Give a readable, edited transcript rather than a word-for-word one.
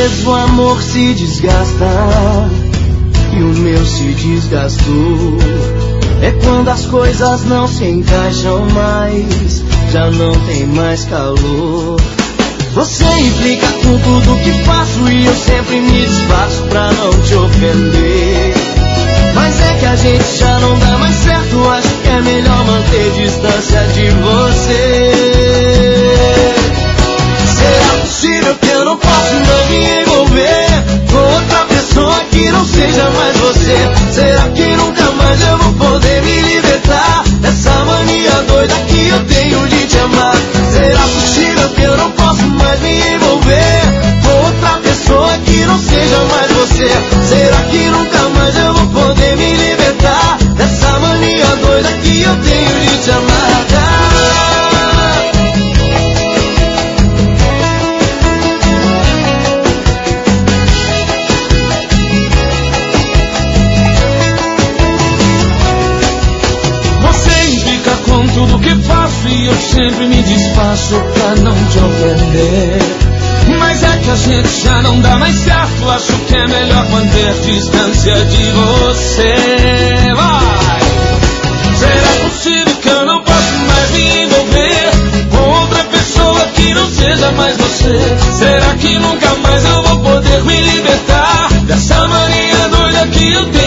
vezes o amor se desgasta e o meu se desgastou. É quando as coisas não se encaixam mais, já não tem mais calor. Você implica com tudo que faço e eu sempre me desfaço pra não te ofender. Mas é que a gente já não dá mais certo, acho que é melhor manter distância de você. Será possível que eu não possa mais me envolver com outra pessoa que não seja mais você? Será que nunca mais eu vou poder me libertar dessa mania doida que eu tenho de te amar? Será possível que eu não possa mais me envolver com outra pessoa que não seja mais você? Será que nunca mais eu vou poder me libertar dessa mania doida que eu tenho de te amar? Tudo que faço e eu sempre me desfaço pra não te ofender. Mas é que a gente já não dá mais certo, acho que é melhor manter distância de você. Vai! Será possível que eu não possa mais me envolver com outra pessoa que não seja mais você? Será que nunca mais eu vou poder me libertar dessa mania doida que eu tenho